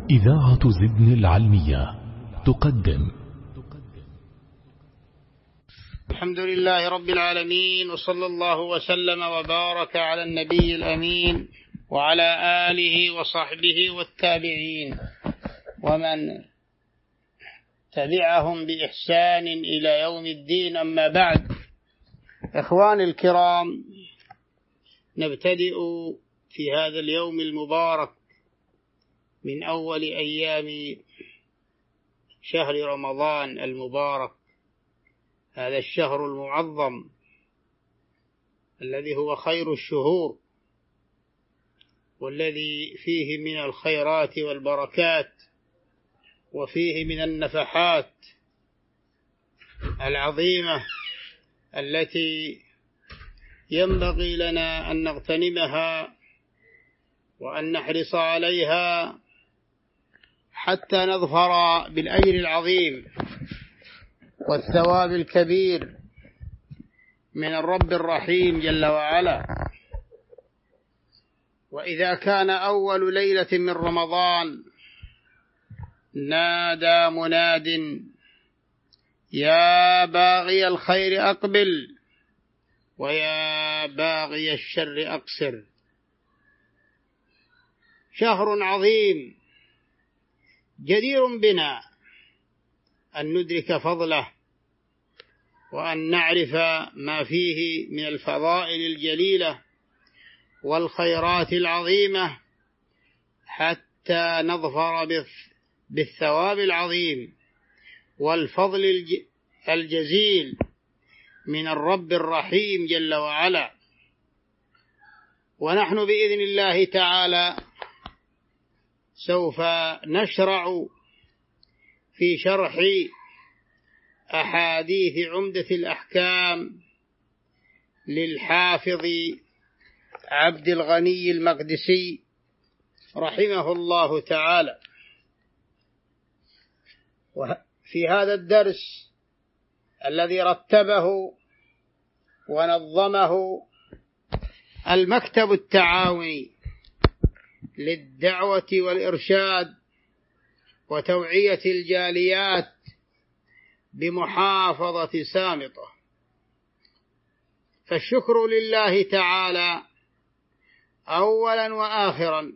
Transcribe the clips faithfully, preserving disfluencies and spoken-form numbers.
إذاعة زدن العلمية تقدم. الحمد لله رب العالمين، وصلى الله وسلم وبارك على النبي الأمين وعلى آله وصحبه والتابعين ومن تبعهم بإحسان إلى يوم الدين. أما بعد، إخواني الكرام، نبتدئ في هذا اليوم المبارك من أول أيام شهر رمضان المبارك، هذا الشهر المعظم الذي هو خير الشهور، والذي فيه من الخيرات والبركات، وفيه من النفحات العظيمة التي ينبغي لنا أن نغتنمها وأن نحرص عليها حتى نظفر بالأجر العظيم والثواب الكبير من الرب الرحيم جل وعلا. وإذا كان أول ليلة من رمضان نادى مناد: يا باغي الخير أقبل ويا باغي الشر أقصر. شهر عظيم جدير بنا أن ندرك فضله وأن نعرف ما فيه من الفضائل الجليلة والخيرات العظيمة حتى نظفر بالثواب العظيم والفضل الجزيل من الرب الرحيم جل وعلا. ونحن بإذن الله تعالى سوف نشرع في شرح أحاديث عمدة الأحكام للحافظ عبد الغني المقدسي رحمه الله تعالى. وفي هذا الدرس الذي رتبه ونظمه المكتب التعاوني للدعوة والإرشاد وتوعية الجاليات بمحافظة سامطة، فالشكر لله تعالى أولا وآخرا،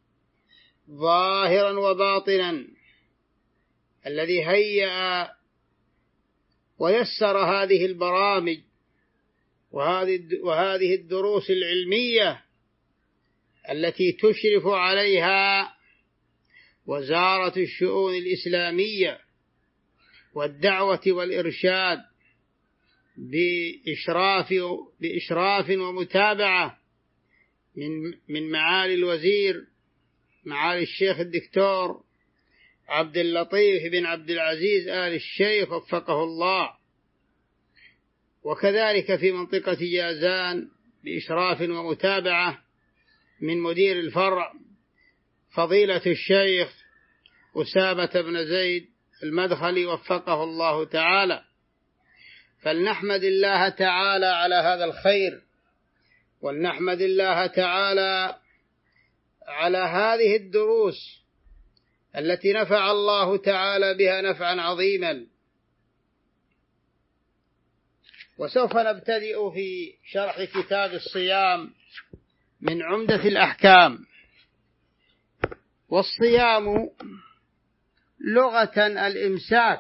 ظاهرا وباطنا، الذي هيأ ويسر هذه البرامج وهذه الدروس العلمية التي تشرف عليها وزارة الشؤون الإسلامية والدعوة والإرشاد بإشراف بإشراف ومتابعة من من معالي الوزير معالي الشيخ الدكتور عبد اللطيف بن عبد العزيز آل الشيخ وفقه الله، وكذلك في منطقة جازان بإشراف ومتابعة من مدير الفرع فضيلة الشيخ أسامة بن زيد المدخلي وفقه الله تعالى. فلنحمد الله تعالى على هذا الخير، ولنحمد الله تعالى على هذه الدروس التي نفع الله تعالى بها نفعا عظيما. وسوف نبتدئ في شرح كتاب الصيام من عمدة الأحكام. والصيام لغة الإمساك،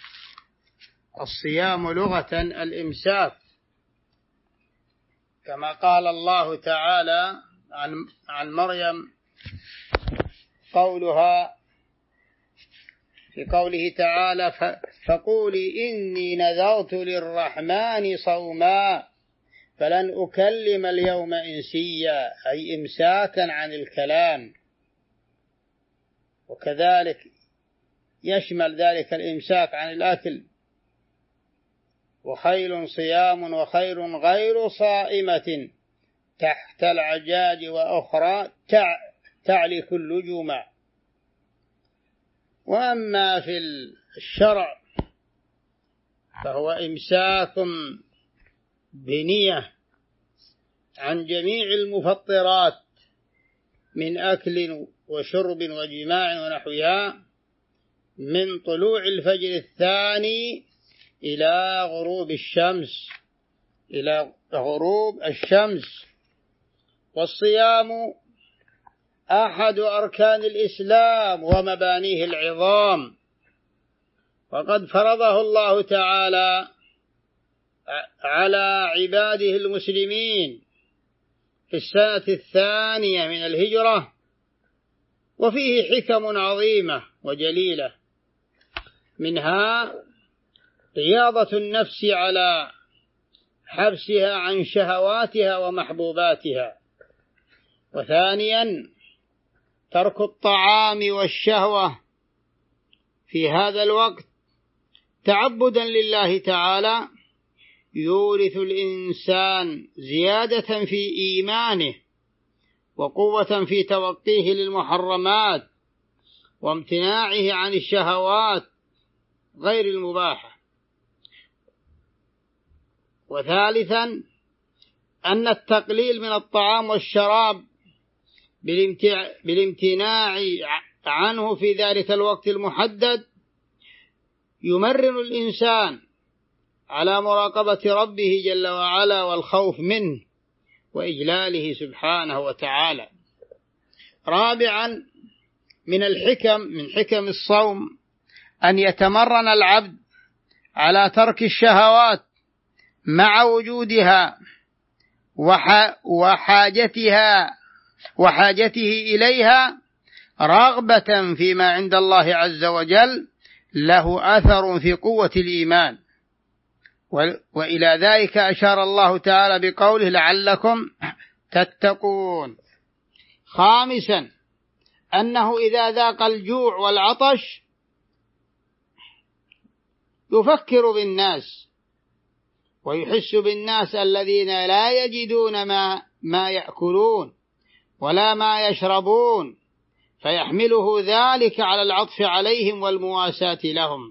الصيام لغة الإمساك، كما قال الله تعالى عن عن مريم قولها في قوله تعالى: فقولي إني نذرت للرحمن صوما فلن أكلم اليوم إنسيا، أي إمساكا عن الكلام. وكذلك يشمل ذلك الإمساك عن الأكل. وخيل صيام وخير غير صائمة تحت العجاج وأخرى تعلي كل جمع. وأما في الشرع فهو إمساك بنية عن جميع المفطرات من أكل وشرب وجماع ونحوها من طلوع الفجر الثاني إلى غروب الشمس إلى غروب الشمس. والصيام أحد أركان الإسلام ومبانيه العظام، وقد فرضه الله تعالى على عباده المسلمين في السنة الثانية من الهجرة، وفيه حكم عظيمة وجليلة، منها رياضة النفس على حبسها عن شهواتها ومحبوباتها، وثانيا ترك الطعام والشهوة في هذا الوقت تعبدا لله تعالى يورث الإنسان زيادة في إيمانه وقوة في توقيه للمحرمات وامتناعه عن الشهوات غير المباحة. وثالثا أن التقليل من الطعام والشراب بالامتناع عنه في ذلك الوقت المحدد يمرن الإنسان على مراقبة ربه جل وعلا والخوف منه وإجلاله سبحانه وتعالى. رابعا من الحكم من حكم الصوم أن يتمرن العبد على ترك الشهوات مع وجودها وحاجتها وحاجته إليها رغبة فيما عند الله عز وجل له أثر في قوة الإيمان، وإلى ذلك أشار الله تعالى بقوله لعلكم تتقون. خامسا أنه إذا ذاق الجوع والعطش يفكر بالناس ويحس بالناس الذين لا يجدون ما, ما يأكلون ولا ما يشربون، فيحمله ذلك على العطف عليهم والمواساة لهم.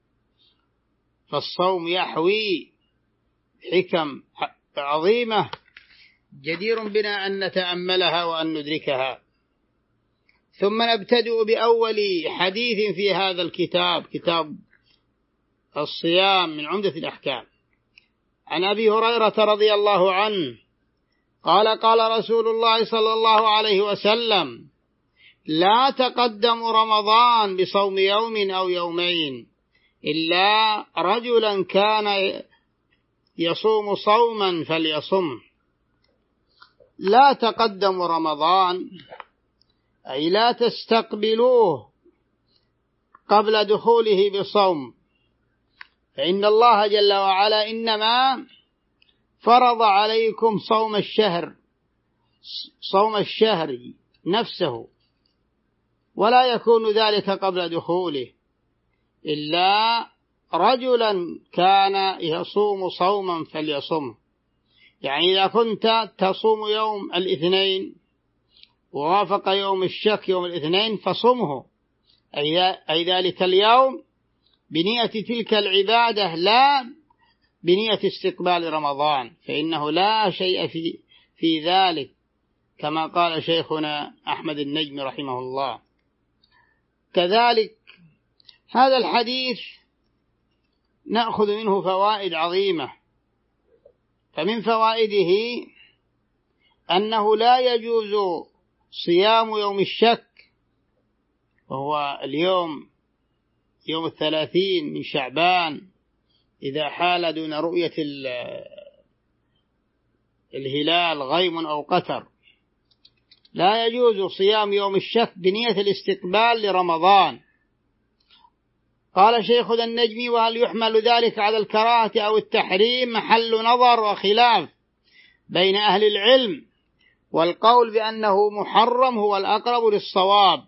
فالصوم يحوي حكم عظيمة جدير بنا أن نتأملها وأن ندركها. ثم نبتدئ بأول حديث في هذا الكتاب، كتاب الصيام من عمدة الأحكام، عن أبي هريرة رضي الله عنه قال قال رسول الله صلى الله عليه وسلم: لا تقدم رمضان بصوم يوم أو يومين إلا رجلا كان يصوم صوما فليصم. لا تقدم رمضان أي لا تستقبلوه قبل دخوله بصوم، فإن الله جل وعلا إنما فرض عليكم صوم الشهر صوم الشهر نفسه، ولا يكون ذلك قبل دخوله إلا رجلا كان يصوم صوما فليصم. يعني إذا كنت تصوم يوم الاثنين ووافق يوم الشك يوم الاثنين فصمه، أي ذلك اليوم بنية تلك العبادة لا بنية استقبال رمضان، فإنه لا شيء في, في ذلك كما قال شيخنا أحمد النجم رحمه الله. كذلك هذا الحديث نأخذ منه فوائد عظيمة، فمن فوائده أنه لا يجوز صيام يوم الشك وهو اليوم يوم الثلاثين من شعبان إذا حال دون رؤية الهلال غيم أو قتر، لا يجوز صيام يوم الشك بنية الاستقبال لرمضان. قال شيخنا النجمي: وهل يحمل ذلك على الكراهة أو التحريم؟ محل نظر وخلاف بين أهل العلم، والقول بأنه محرم هو الأقرب للصواب.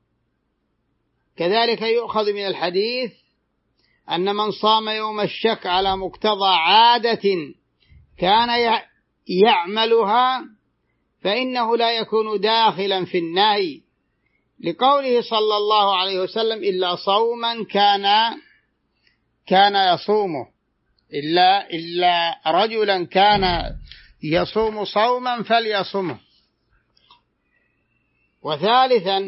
كذلك يؤخذ من الحديث أن من صام يوم الشك على مقتضى عادة كان يعملها فإنه لا يكون داخلا في النهي، لقوله صلى الله عليه وسلم: إلا صوما كان كان يصومه، إلا إلا رجلا كان يصوم صوما فليصمه. وثالثا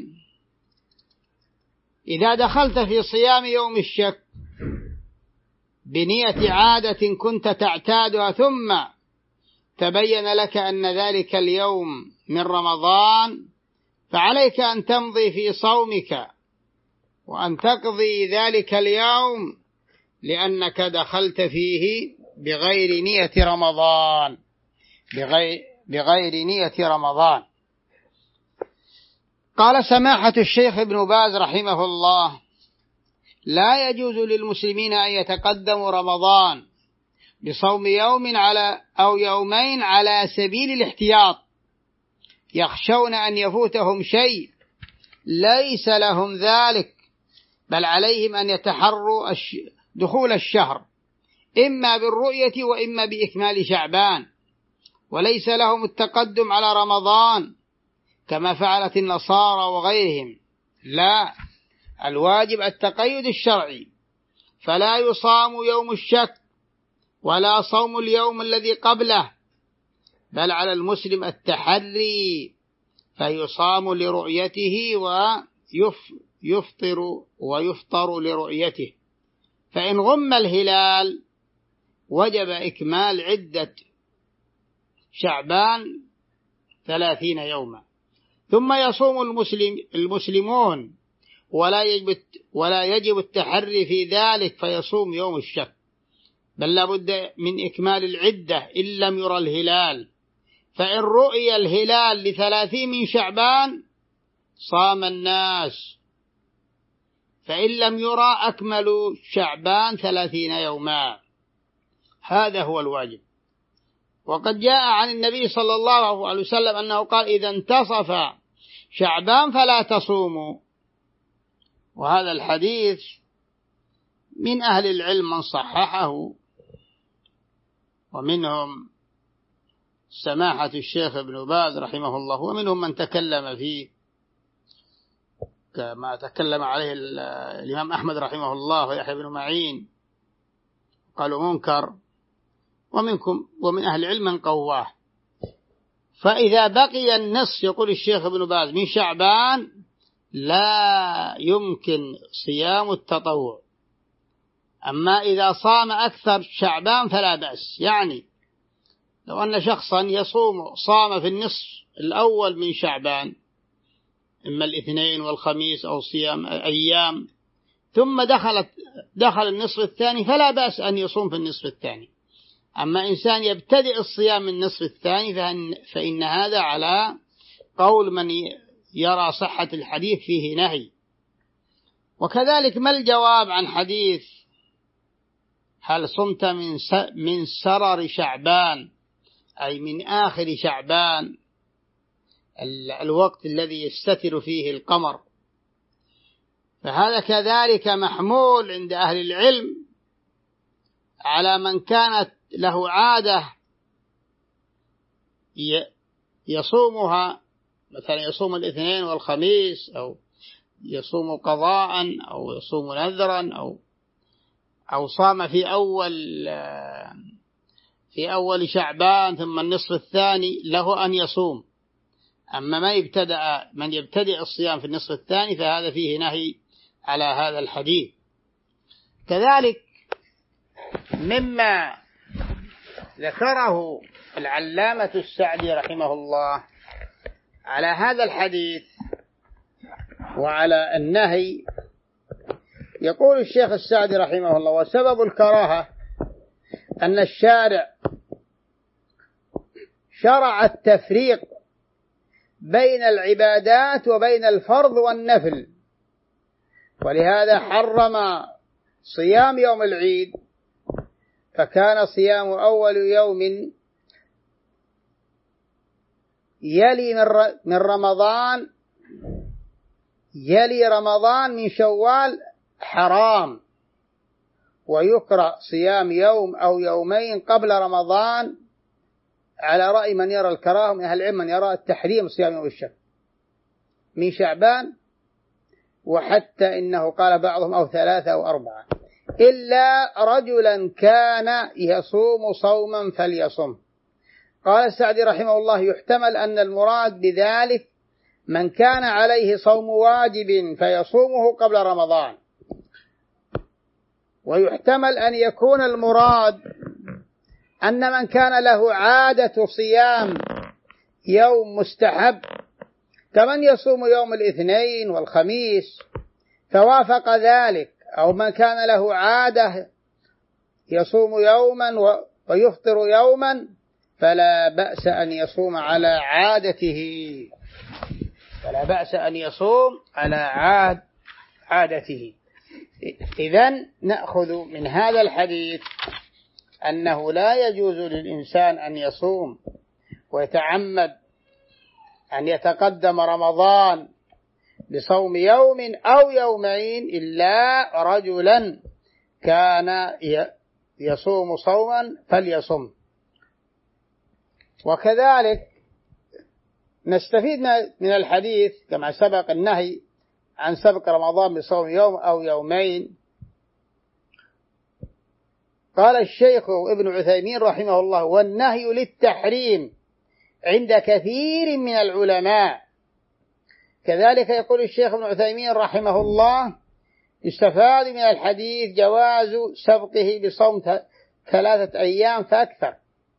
إذا دخلت في صيام يوم الشك بنية عادة كنت تعتادها ثم تبين لك أن ذلك اليوم من رمضان، فعليك أن تمضي في صومك وأن تقضي ذلك اليوم لأنك دخلت فيه بغير نية رمضان بغير, بغير نية رمضان. قال سماحة الشيخ ابن باز رحمه الله: لا يجوز للمسلمين أن يتقدموا رمضان بصوم يوم على أو يومين على سبيل الاحتياط، يخشون أن يفوتهم شيء ليس لهم ذلك، بل عليهم أن يتحروا دخول الشهر إما بالرؤية وإما بإكمال شعبان، وليس لهم التقدم على رمضان كما فعلت النصارى وغيرهم، لا، الواجب التقيد الشرعي، فلا يصام يوم الشك ولا صوم اليوم الذي قبله، بل على المسلم التحري فيصام لرؤيته ويفطر ويفطر لرؤيته، فإن غم الهلال وجب إكمال عدة شعبان ثلاثين يوما، ثم يصوم المسلم المسلمون ولا يجب ولا يجب التحري في ذلك فيصوم يوم الشك، بل لا بد من إكمال العدة إن لم يرى الهلال، فإن رؤي الهلال لثلاثين من شعبان صام الناس، فإن لم يرى أكملوا شعبان ثلاثين يوما، هذا هو الواجب. وقد جاء عن النبي صلى الله عليه وسلم أنه قال: إذا انتصف شعبان فلا تصوموا، وهذا الحديث من أهل العلم من صححه، ومنهم سماحة الشيخ ابن باز رحمه الله، ومنهم من تكلم فيه كما تكلم عليه الإمام أحمد رحمه الله ويحيى بن معين قالوا منكر، ومنكم ومن أهل العلم من قواه. فإذا بقي النص يقول الشيخ ابن باز من شعبان لا يمكن صيام التطوع، أما إذا صام أكثر شعبان فلا بأس. يعني لو أن شخصا يصوم صام في النصف الأول من شعبان إما الاثنين والخميس أو صيام أيام، ثم دخلت دخل النصف الثاني فلا بأس أن يصوم في النصف الثاني. أما إنسان يبتدئ الصيام من النصف الثاني فإن, فإن هذا على قول من يرى صحة الحديث فيه نهي. وكذلك ما الجواب عن حديث هل صمت من من سرر شعبان، أي من آخر شعبان الوقت الذي يستتر فيه القمر، فهذا كذلك محمول عند أهل العلم على من كانت له عادة يصومها، مثلا يصوم الاثنين والخميس، أو يصوم قضاء، أو يصوم نذرا، أو أو صام في أول في أول شعبان ثم النصف الثاني له أن يصوم. أما ما يبتدأ من يبتدئ الصيام في النصف الثاني فهذا فيه نهي على هذا الحديث. كذلك مما ذكره العلامة السعدي رحمه الله على هذا الحديث وعلى النهي، يقول الشيخ السعدي رحمه الله: وسبب الكراهة أن الشارع شرع التفريق بين العبادات وبين الفرض والنفل، ولهذا حرم صيام يوم العيد، فكان صيام أول يوم يلي من رمضان يلي رمضان من شوال حرام، ويكره صيام يوم أو يومين قبل رمضان على رأي من يرى الكراهة من أهل العلم، من يرى التحريم صيام يوم الشك من شعبان، وحتى إنه قال بعضهم أو ثلاثة أو أربعة، إلا رجلا كان يصوم صوما فليصم. قال السعدي رحمه الله: يحتمل أن المراد بذلك من كان عليه صوم واجب فيصومه قبل رمضان. ويحتمل أن يكون المراد أن من كان له عادة صيام يوم مستحب كمن يصوم يوم الاثنين والخميس فوافق ذلك، أو من كان له عادة يصوم يوما ويفطر يوما فلا بأس أن يصوم على عادته، فلا بأس أن يصوم على عاد عادته. إذن نأخذ من هذا الحديث أنه لا يجوز للإنسان أن يصوم ويتعمد أن يتقدم رمضان بصوم يوم أو يومين إلا رجلا كان يصوم صوما فليصم. وكذلك نستفيد من الحديث كما سبق النهي عن سبق رمضان بصوم يوم أو يومين. قال الشيخ ابن عثيمين رحمه الله: والنهي للتحريم عند كثير من العلماء. كذلك يقول الشيخ ابن عثيمين رحمه الله: يستفاد من الحديث جواز سبقه بصوم ثلاثة أيام فأكثر.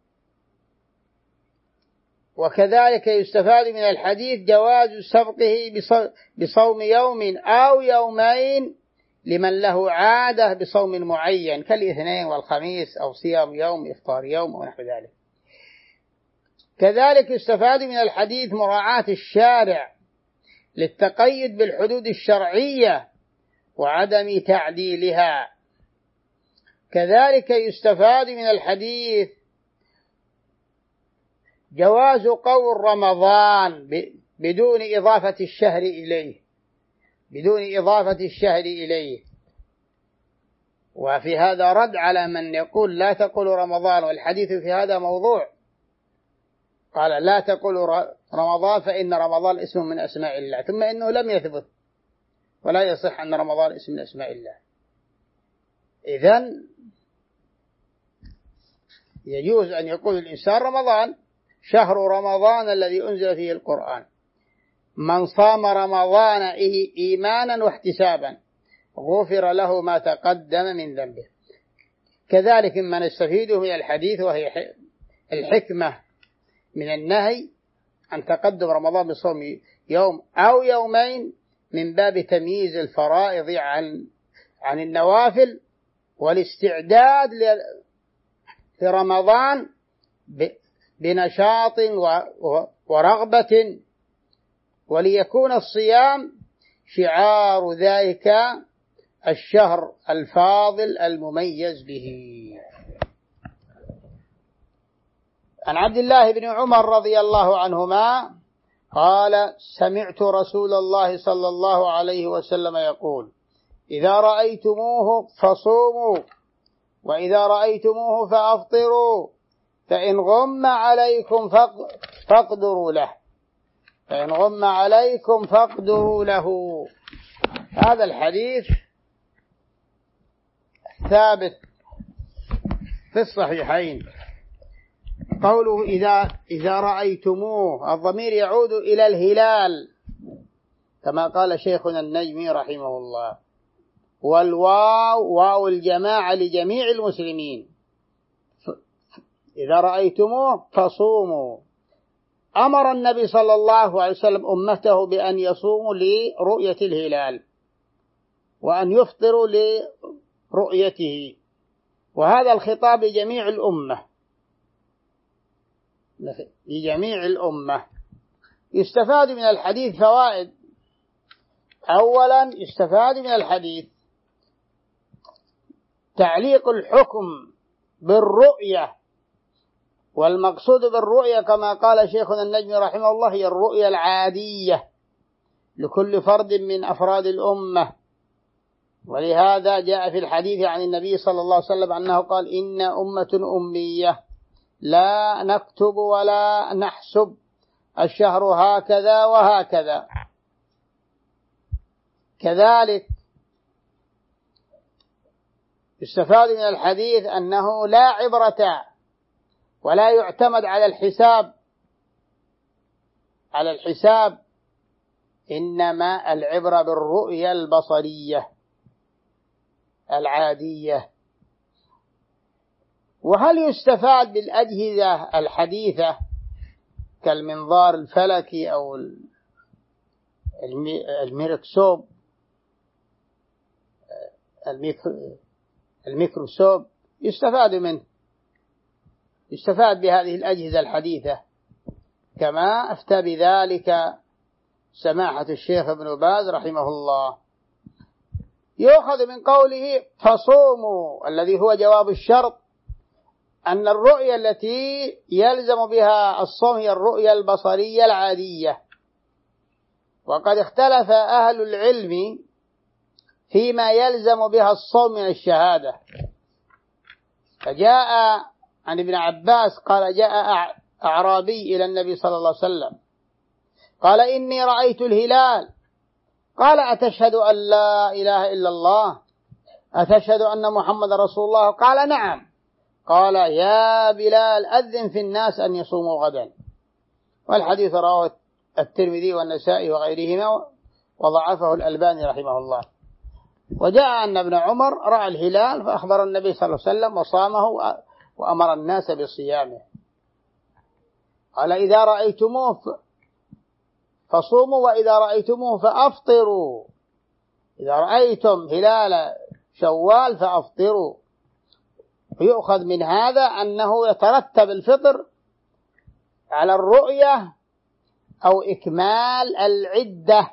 وكذلك يستفاد من الحديث جواز سبقه بصوم يوم أو يومين لمن له عادة بصوم معين كالاثنين والخميس، أو صيام يوم إفطار يوم ونحو ذلك. كذلك يستفاد من الحديث مراعاة الشارع للتقيد بالحدود الشرعية وعدم تعديلها. كذلك يستفاد من الحديث جواز قول رمضان بدون إضافة الشهر إليه بدون إضافة الشهر إليه. وفي هذا رد على من يقول لا تقول رمضان، والحديث في هذا موضوع. قال لا تقول رمضان فإن رمضان اسم من أسماء الله، ثم إنه لم يثبت ولا يصح أن رمضان اسم من أسماء الله. إذن يجوز أن يقول الإنسان رمضان شهر رمضان الذي أنزل فيه القرآن، من صام رمضان إيمانا واحتسابا غفر له ما تقدم من ذنبه. كذلك ما نستفيده من الحديث وهي الحكمة من النهي عن تقدم رمضان بصوم يوم أو يومين من باب تمييز الفرائض عن عن النوافل والاستعداد لرمضان بنشاط ورغبة، وليكون الصيام شعار ذلك الشهر الفاضل المميز به. عن عبد الله بن عمر رضي الله عنهما قال: سمعت رسول الله صلى الله عليه وسلم يقول: إذا رأيتموه فصوموا، وإذا رأيتموه فأفطروا، فإن غم عليكم فاقدروا له فإن غم عليكم فاقدروا له. هذا الحديث ثابت في الصحيحين. قوله إذا إذا رأيتموه، الضمير يعود إلى الهلال كما قال شيخنا النجمي رحمه الله، والواو واو الجماعة لجميع المسلمين. إذا رأيتموه فصوموا. أمر النبي صلى الله عليه وسلم أمته بأن يصوموا لرؤية الهلال وأن يفطروا لرؤيته، وهذا الخطاب لجميع الأمة لجميع الأمة. يستفاد من الحديث فوائد. أولا يستفاد من الحديث تعليق الحكم بالرؤية، والمقصود بالرؤية كما قال شيخنا النجمي رحمه الله هي الرؤية العادية لكل فرد من أفراد الأمة. ولهذا جاء في الحديث عن النبي صلى الله عليه وسلم أنه قال: إن أمة أمية لا نكتب ولا نحسب، الشهر هكذا وهكذا. كذلك يستفاد من الحديث أنه لا عبرة ولا يعتمد على الحساب على الحساب إنما العبرة بالرؤية البصرية العادية. وهل يستفاد بالأجهزة الحديثة كالمنظار الفلكي أو الميكروسكوب الميكروسكوب يستفاد منه، يستفاد بهذه الأجهزة الحديثة، كما أفتى بذلك سماحة الشيخ ابن باز رحمه الله. يؤخذ من قوله فصوموا الذي هو جواب الشرط أن الرؤية التي يلزم بها الصوم هي الرؤية البصرية العادية. وقد اختلف أهل العلم فيما يلزم بها الصوم من الشهادة، فجاء عن ابن عباس قال جاء أعرابي إلى النبي صلى الله عليه وسلم قال إني رأيت الهلال، قال أتشهد أن لا إله إلا الله، أتشهد أن محمد رسول الله؟ قال نعم. قال يا بلال أذن في الناس أن يصوموا غدا. والحديث رواه الترمذي والنسائي وغيرهما وضعفه الألباني رحمه الله. وجاء أن ابن عمر رأى الهلال فأخبر النبي صلى الله عليه وسلم وصامه وأمر الناس بصيامه. قال إذا رأيتموه فصوموا وإذا رأيتموه فأفطروا، إذا رأيتم هلال شوال فأفطروا. ويؤخذ من هذا أنه يترتب الفطر على الرؤية أو إكمال العدة،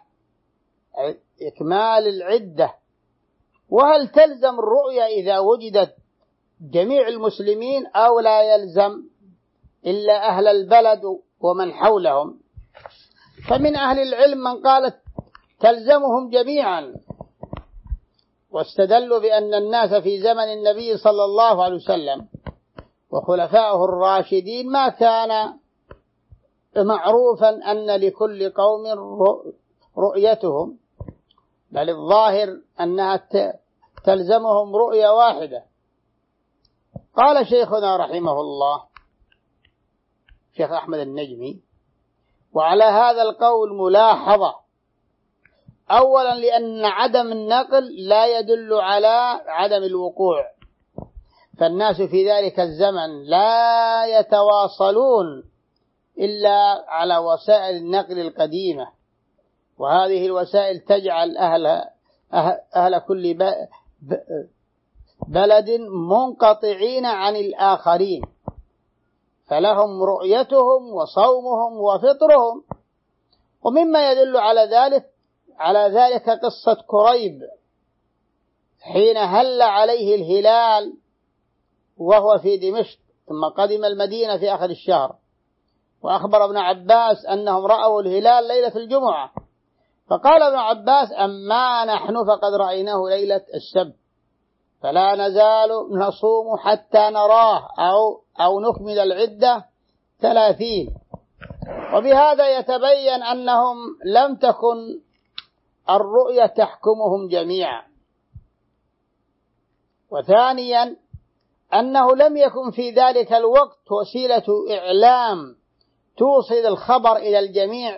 إكمال العدة. وهل تلزم الرؤية إذا وجدت جميع المسلمين أو لا يلزم إلا أهل البلد ومن حولهم؟ فمن أهل العلم من قالت تلزمهم جميعا، واستدلوا بأن الناس في زمن النبي صلى الله عليه وسلم وخلفائه الراشدين ما كان معروفا أن لكل قوم رؤيتهم، بل الظاهر أنها تلزمهم رؤية واحدة. قال شيخنا رحمه الله شيخ أحمد النجمي: وعلى هذا القول ملاحظة، أولا لأن عدم النقل لا يدل على عدم الوقوع، فالناس في ذلك الزمن لا يتواصلون إلا على وسائل النقل القديمة، وهذه الوسائل تجعل أهل, أهل كل بلد منقطعين عن الآخرين، فلهم رؤيتهم وصومهم وفطرهم. ومما يدل على ذلك على ذلك قصة كريب حين هل عليه الهلال وهو في دمشق، ثم قدم المدينة في آخر الشهر، وأخبر ابن عباس أنهم رأوا الهلال ليلة الجمعة، فقال ابن عباس: أما نحن فقد رأيناه ليلة السبت، فلا نزال نصوم حتى نراه أو, أو نكمل العدة ثلاثين. وبهذا يتبين أنهم لم تكن الرؤية تحكمهم جميعا. وثانيا أنه لم يكن في ذلك الوقت وسيلة إعلام توصل الخبر إلى الجميع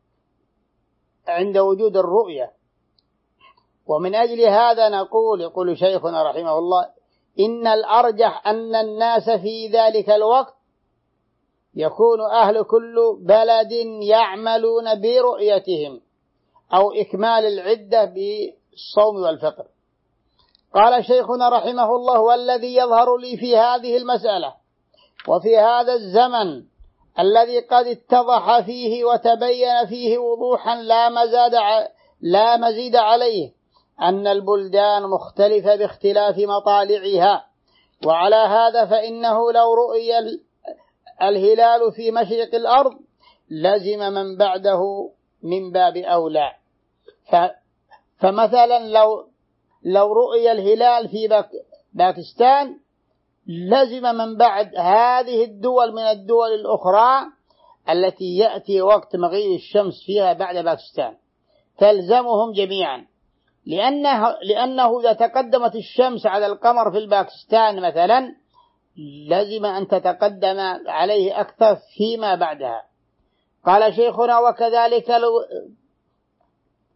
عند وجود الرؤية. ومن أجل هذا نقول، يقول شيخنا رحمه الله: إن الأرجح أن الناس في ذلك الوقت يكون أهل كل بلد يعملون برؤيتهم أو إكمال العدة بالصوم والفطر. قال شيخنا رحمه الله: والذي يظهر لي في هذه المسألة وفي هذا الزمن الذي قد اتضح فيه وتبين فيه وضوحا لا مزاد لا مزيد عليه أن البلدان مختلفة باختلاف مطالعها، وعلى هذا فإنه لو رؤي الهلال في مشرق الأرض لزم من بعده من باب أولى. فمثلا لو لو رؤي الهلال في باكستان لزم من بعد هذه الدول من الدول الأخرى التي يأتي وقت مغيب الشمس فيها بعد باكستان، تلزمهم جميعا، لأنه, لأنه إذا تقدمت الشمس على القمر في الباكستان مثلا لازم أن تتقدم عليه أكثر فيما بعدها. قال شيخنا: وكذلك لو,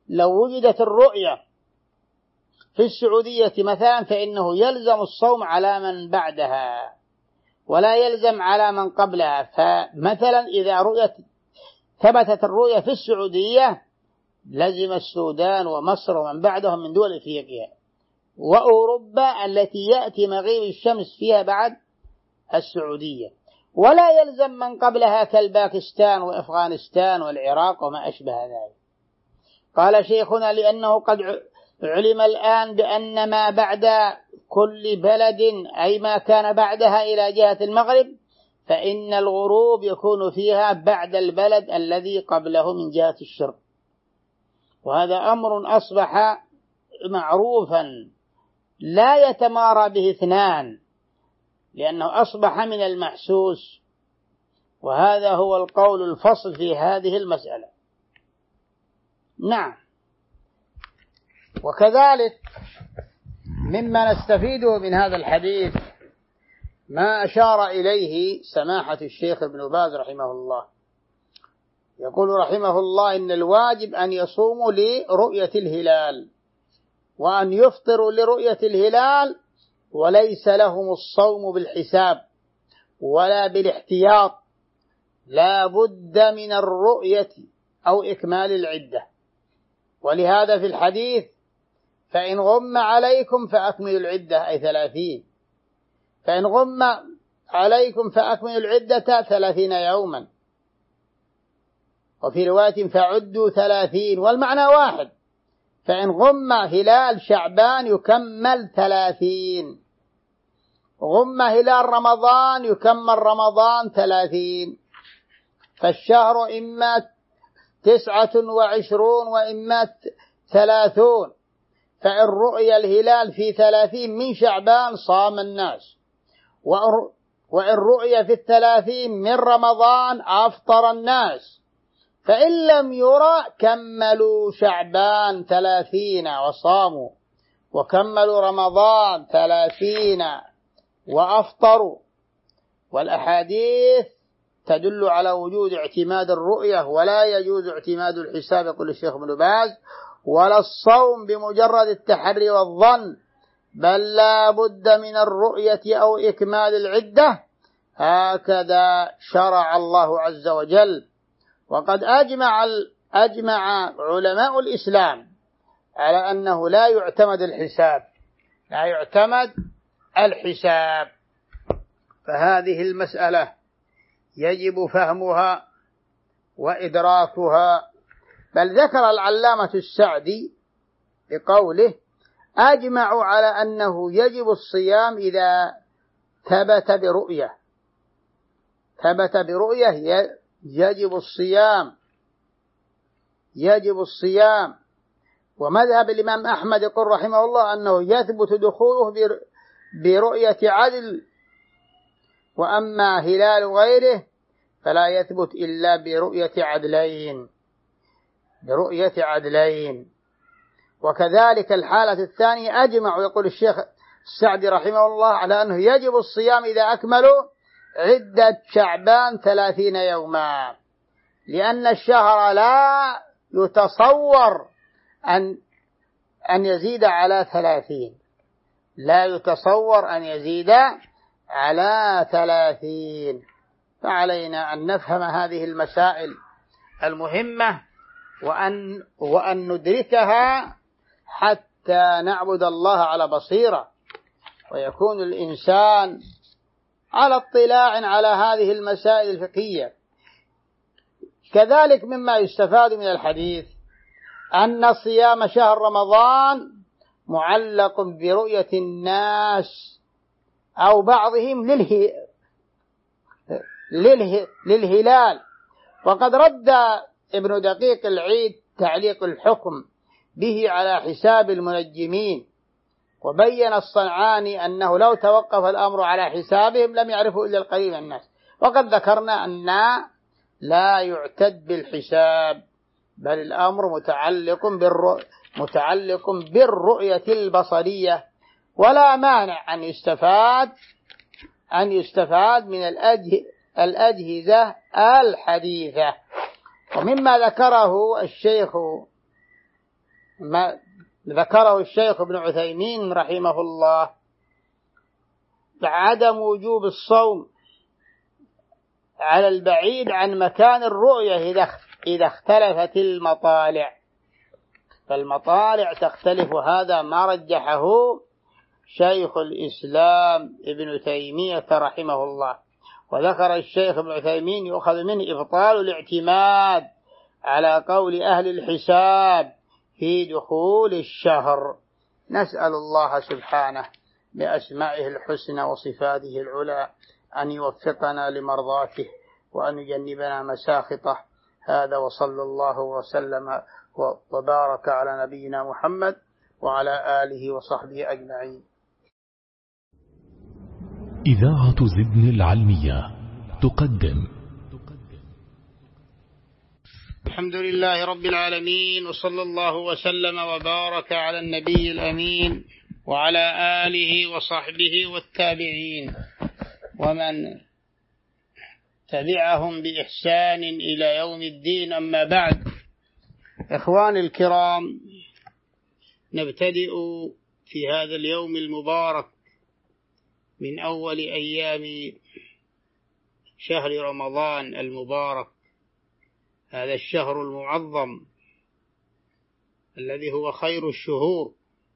لو وجدت الرؤية في السعودية مثلا فإنه يلزم الصوم على من بعدها ولا يلزم على من قبلها. فمثلا إذا رؤيت ثبتت الرؤية في السعودية لزم السودان ومصر ومن بعدهم من دول إفريقيا وأوروبا التي يأتي مغيب الشمس فيها بعد السعودية، ولا يلزم من قبلها كالباكستان وأفغانستان والعراق وما أشبه ذلك. قال شيخنا لأنه قد علم الآن بأن ما بعد كل بلد أي ما كان بعدها إلى جهة المغرب فإن الغروب يكون فيها بعد البلد الذي قبله من جهة الشرق، وهذا أمر أصبح معروفا لا يتمارى به اثنان لأنه أصبح من المحسوس، وهذا هو القول الفصل في هذه المسألة. نعم. وكذلك مما نستفيده من هذا الحديث ما أشار إليه سماحة الشيخ ابن باز رحمه الله، يقول رحمه الله إن الواجب أن يصوموا لرؤية الهلال وأن يفطروا لرؤية الهلال، وليس لهم الصوم بالحساب ولا بالاحتياط، لا بد من الرؤية أو إكمال العدة. ولهذا في الحديث فإن غم عليكم فأكملوا العدة أي ثلاثين، فإن غم عليكم فأكملوا العدة ثلاثين يوما، وفي رواية فعدوا ثلاثين، والمعنى واحد، فإن غم هلال شعبان يكمل ثلاثين، غم هلال رمضان يكمل رمضان ثلاثين، فالشهر إما تسعة وعشرون وإما ثلاثون، فإن رؤي الهلال في ثلاثين من شعبان صام الناس، وإن رؤي في الثلاثين من رمضان أفطر الناس، فإن لم يرى كملوا شعبان ثلاثين وصاموا، وكملوا رمضان ثلاثين وأفطروا. والأحاديث تدل على وجود اعتماد الرؤية ولا يجوز اعتماد الحساب، يقول الشيخ ابن باز، ولا الصوم بمجرد التحري والظن، بل لا بد من الرؤية أو إكمال العدة، هكذا شرع الله عز وجل. وقد أجمع, أجمع علماء الإسلام على أنه لا يعتمد الحساب، لا يعتمد الحساب. فهذه المسألة يجب فهمها وإدراكها. بل ذكر العلامة السعدي بقوله أجمعوا على أنه يجب الصيام إذا ثبت برؤية، ثبت برؤية يجب الصيام، يجب الصيام. ومذهب الإمام أحمد يقول رحمه الله أنه يثبت دخوله برؤية عدل، وأما هلال غيره فلا يثبت إلا برؤية عدلين، برؤية عدلين. وكذلك الحالة الثانية أجمع، يقول الشيخ السعدي رحمه الله على أنه يجب الصيام إذا أكملوا عدة شعبان ثلاثين يوما، لأن الشهر لا يتصور أن أن يزيد على ثلاثين، لا يتصور أن يزيد على ثلاثين. فعلينا أن نفهم هذه المسائل المهمة وأن وأن ندركها حتى نعبد الله على بصيرة، ويكون الإنسان على اطلاع على هذه المسائل الفقهية. كذلك مما يستفاد من الحديث أن صيام شهر رمضان معلق برؤية الناس أو بعضهم لله لله للهلال. وقد رد ابن دقيق العيد تعليق الحكم به على حساب المنجمين، وبين الصنعاني أنه لو توقف الأمر على حسابهم لم يعرفوا إلا القليل من الناس. وقد ذكرنا أن لا يعتد بالحساب، بل الأمر متعلق بالرؤية متعلق بالرؤية البصرية، ولا مانع أن يستفاد أن يستفاد من الأجهزة الحديثة. ومما ذكره الشيخ ما ذكره الشيخ ابن عثيمين رحمه الله عدم وجوب الصوم على البعيد عن مكان الرؤية إذا اختلفت المطالع، فالمطالع تختلف، هذا ما رجحه شيخ الإسلام ابن تيمية رحمه الله. وذكر الشيخ ابن عثيمين يؤخذ منه إبطال الاعتماد على قول أهل الحساب في دخول الشهر. نسأل الله سبحانه بأسمائه الحسنى وصفاته العلى أن يوفقنا لمرضاته وأن يجنبنا مساخطه. هذا وصلى الله وسلم وبارك على نبينا محمد وعلى آله وصحبه أجمعين. إذاعة زدن العلمية تقدم. الحمد لله رب العالمين، وصلى الله وسلم وبارك على النبي الأمين وعلى آله وصحبه والتابعين ومن تبعهم بإحسان إلى يوم الدين. أما بعد، إخواني الكرام، نبتدئ في هذا اليوم المبارك من أول أيام شهر رمضان المبارك، هذا الشهر المعظم الذي هو خير الشهور،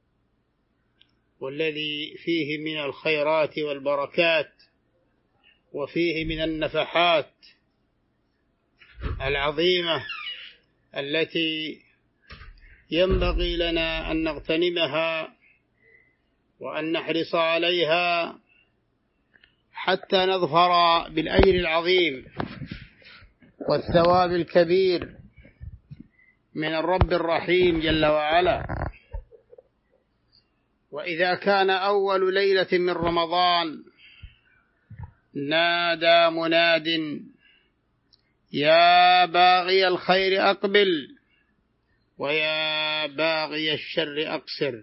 والذي فيه من الخيرات والبركات وفيه من النفحات العظيمة التي ينبغي لنا أن نغتنمها وأن نحرص عليها حتى نظفر بالأجر العظيم والثواب الكبير من الرب الرحيم جل وعلا. وإذا كان أول ليلة من رمضان نادى مناد يا باغي الخير أقبل ويا باغي الشر أقصر.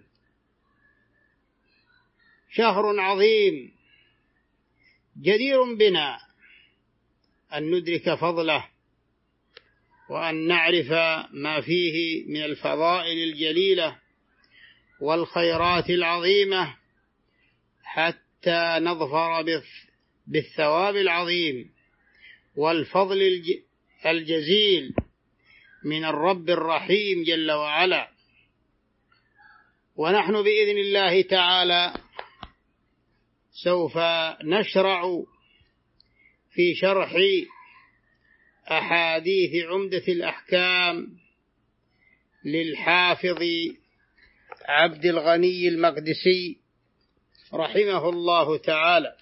شهر عظيم جدير بنا أن ندرك فضله وأن نعرف ما فيه من الفضائل الجليلة والخيرات العظيمة حتى نظفر بالثواب العظيم والفضل الجزيل من الرب الرحيم جل وعلا. ونحن بإذن الله تعالى سوف نشرع في شرح أحاديث عمدة الأحكام للحافظ عبد الغني المقدسي رحمه الله تعالى.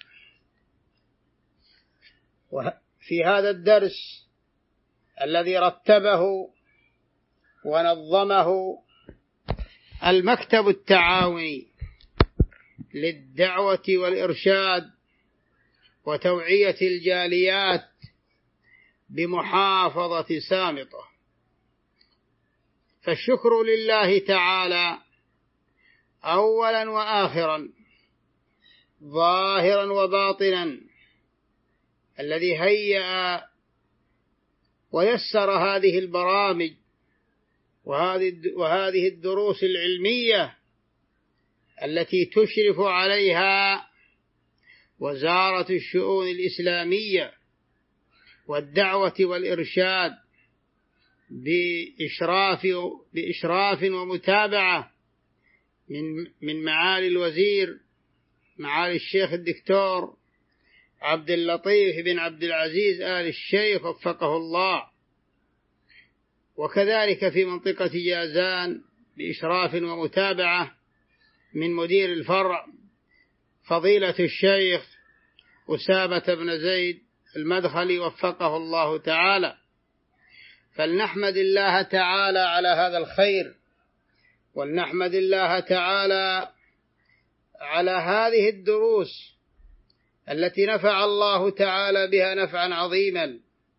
وفي هذا الدرس الذي رتبه ونظمه المكتب التعاوني للدعوة والإرشاد وتوعية الجاليات بمحافظة سامطة، فالشكر لله تعالى أولا وآخرا ظاهرا وباطنا الذي هيأ ويسر هذه البرامج وهذه الدروس العلمية التي تشرف عليها وزارة الشؤون الإسلامية والدعوة والإرشاد بإشراف بإشراف ومتابعة من من معالي الوزير معالي الشيخ الدكتور عبد اللطيف بن عبد العزيز آل الشيخ وفقه الله، وكذلك في منطقة جازان بإشراف ومتابعة من مدير الفرع فضيلة الشيخ أسامة بن زيد المدخلي وفقه الله تعالى. فلنحمد الله تعالى على هذا الخير، ولنحمد الله تعالى على هذه الدروس التي نفع الله تعالى بها نفعا عظيما.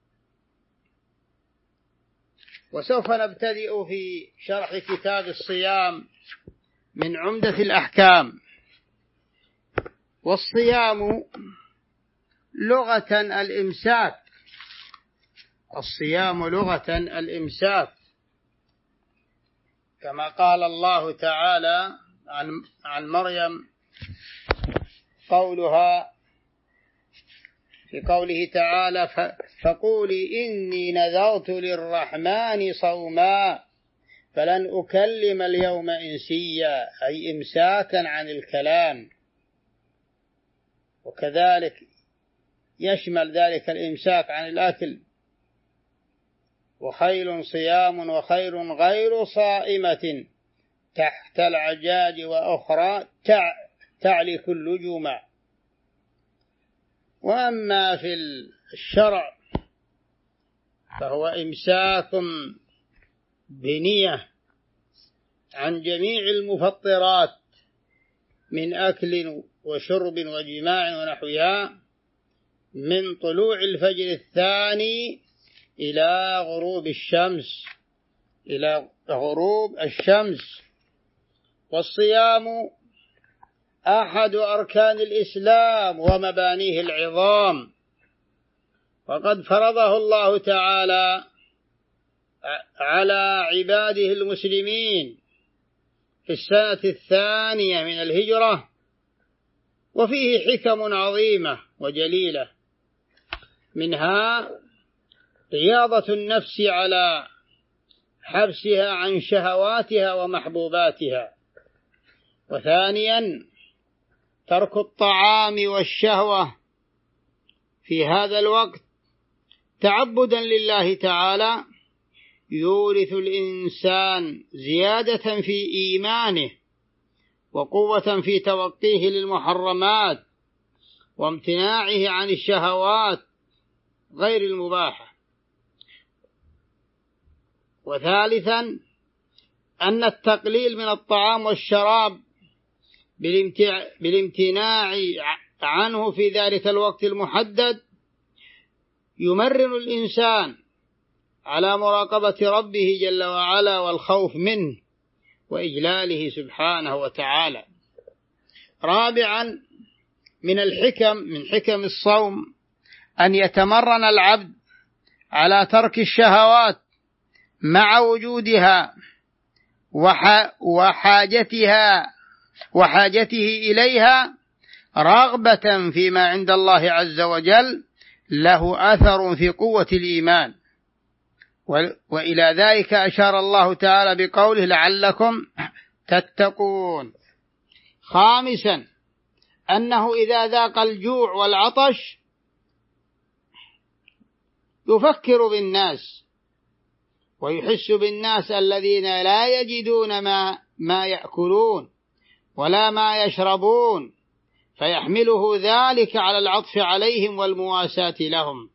وسوف نبتدئ في شرح كتاب الصيام من عمدة الأحكام. والصيام لغة الإمساك، الصيام لغة الإمساك، كما قال الله تعالى عن عن مريم قولها في قوله تعالى فقولي إني نذرت للرحمن صوما فلن أكلم اليوم إنسيا، أي إمساكا عن الكلام. وكذلك يشمل ذلك الإمساك عن الأكل. وخيل صيام وخير غير صائمة تحت العجاج وأخرى تعلك اللجوم. وأما في الشرع فهو إمساك بنية عن جميع المفطرات من أكل وشرب وجماع ونحوها من طلوع الفجر الثاني إلى غروب الشمس إلى غروب الشمس. والصيام أحد أركان الإسلام ومبانيه العظام، وقد فرضه الله تعالى على عباده المسلمين في السنة الثانية من الهجرة، وفيه حكم عظيمة وجليلة، منها رياضة النفس على حبسها عن شهواتها ومحبوباتها، وثانيا ترك الطعام والشهوة في هذا الوقت تعبدا لله تعالى يورث الإنسان زيادة في إيمانه وقوة في توقيه للمحرمات وامتناعه عن الشهوات غير المباحة. وثالثا أن التقليل من الطعام والشراب بالامتناع عنه في ذلك الوقت المحدد يمرن الإنسان على مراقبة ربه جل وعلا والخوف منه وإجلاله سبحانه وتعالى. رابعا من الحكم من حكم الصوم أن يتمرن العبد على ترك الشهوات مع وجودها وحاجتها وحاجته إليها رغبة فيما عند الله عز وجل له أثر في قوة الإيمان. وإلى ذلك أشار الله تعالى بقوله لعلكم تتقون. خامسا أنه إذا ذاق الجوع والعطش يفكر بالناس ويحس بالناس الذين لا يجدون ما, ما يأكلون ولا ما يشربون، فيحمله ذلك على العطف عليهم والمواساة لهم.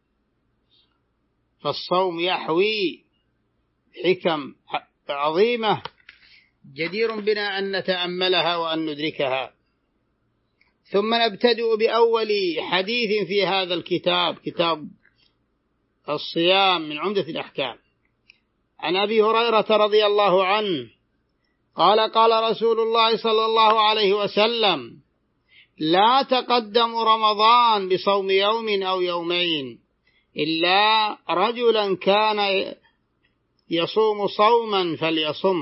فالصوم يحوي حكم عظيمة جدير بنا أن نتأملها وأن ندركها. ثم نبتدئ بأول حديث في هذا الكتاب، كتاب الصيام من عمدة الأحكام. عن أبي هريرة رضي الله عنه قال قال رسول الله صلى الله عليه وسلم لا تقدم رمضان بصوم يوم أو يومين إلا رجلا كان يصوم صوما فليصم.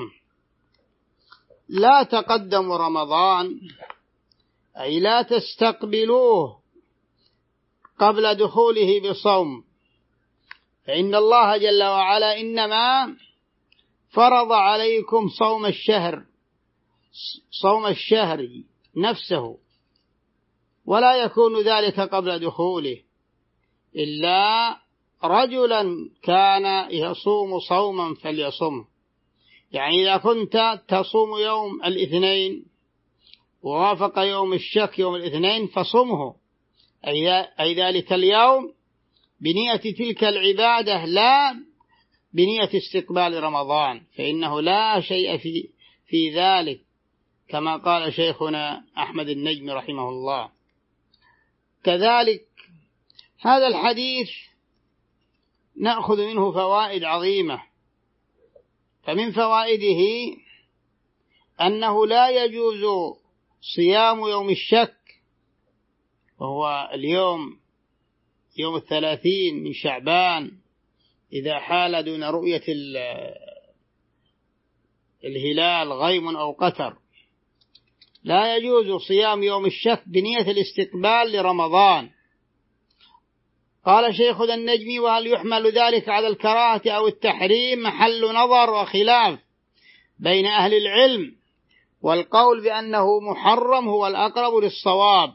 لا تقدم رمضان أي لا تستقبلوه قبل دخوله بصوم، فإن الله جل وعلا إنما فرض عليكم صوم الشهر صوم الشهر نفسه، ولا يكون ذلك قبل دخوله إلا رجلا كان يصوم صوما فليصم. يعني إذا كنت تصوم يوم الاثنين ووافق يوم الشك يوم الاثنين فصمه، أي ذلك اليوم بنية تلك العبادة لا بنية استقبال رمضان، فإنه لا شيء في, في ذلك كما قال شيخنا أحمد النجم رحمه الله. كذلك هذا الحديث نأخذ منه فوائد عظيمة. فمن فوائده أنه لا يجوز صيام يوم الشك وهو اليوم يوم الثلاثين من شعبان إذا حال دون رؤية الهلال غيم أو قتر. لا يجوز صيام يوم الشك بنية الاستقبال لرمضان. قال شيخ ذا النجم: وهل يحمل ذلك على الكراهة أو التحريم؟ محل نظر وخلاف بين أهل العلم، والقول بأنه محرم هو الأقرب للصواب.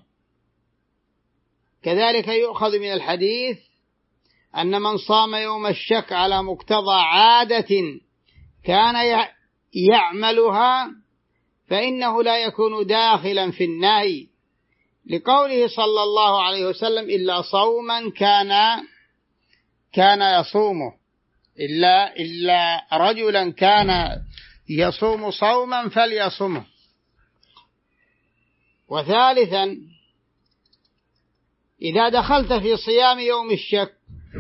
كذلك يؤخذ من الحديث أن من صام يوم الشك على مقتضى عادة كان يعملها فإنه لا يكون داخلا في النهي، لقوله صلى الله عليه وسلم: إلا صوما كان كان يصومه، إلا, إلا رجلا كان يصوم صوما فليصومه. وثالثا، إذا دخلت في صيام يوم الشك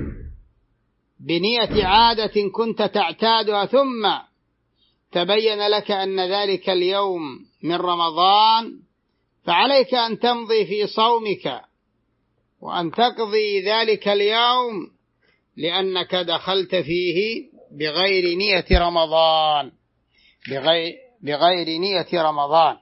بنية عادة كنت تعتادها ثم تبين لك أن ذلك اليوم من رمضان، فعليك أن تمضي في صومك وأن تقضي ذلك اليوم، لأنك دخلت فيه بغير نية رمضان بغير, بغير نية رمضان.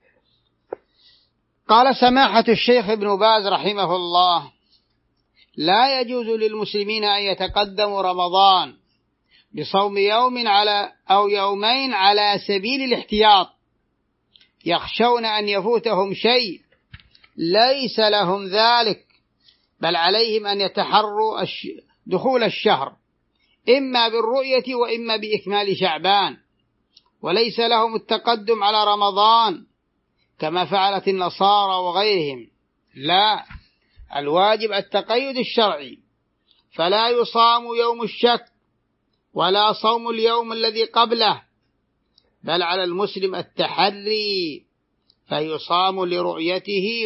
قال سماحة الشيخ ابن باز رحمه الله: لا يجوز للمسلمين أن يتقدموا رمضان بصوم يوم على أو يومين على سبيل الاحتياط، يخشون أن يفوتهم شيء ليس لهم ذلك، بل عليهم أن يتحروا دخول الشهر إما بالرؤية وإما بإكمال شعبان، وليس لهم التقدم على رمضان كما فعلت النصارى وغيرهم. لا، الواجب التقيد الشرعي، فلا يصام يوم الشك ولا صوم اليوم الذي قبله، بل على المسلم التحري فيصام لرؤيته